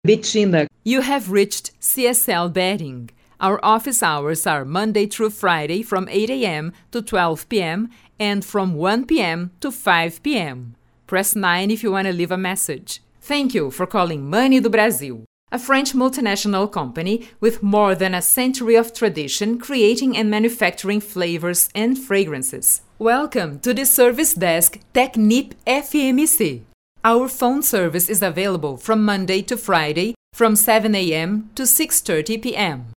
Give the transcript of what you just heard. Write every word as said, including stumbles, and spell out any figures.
Betina. You have reached C S L Betting. Our office hours are Monday through Friday from eight a m to twelve p m and from one p m to five p m Press nine if you want to leave a message. Thank you for calling Money do Brasil, a French multinational company with more than a century of tradition creating and manufacturing flavors and fragrances. Welcome to the service desk Technip F M C. Our phone service is available from Monday to Friday from seven a m to six thirty p m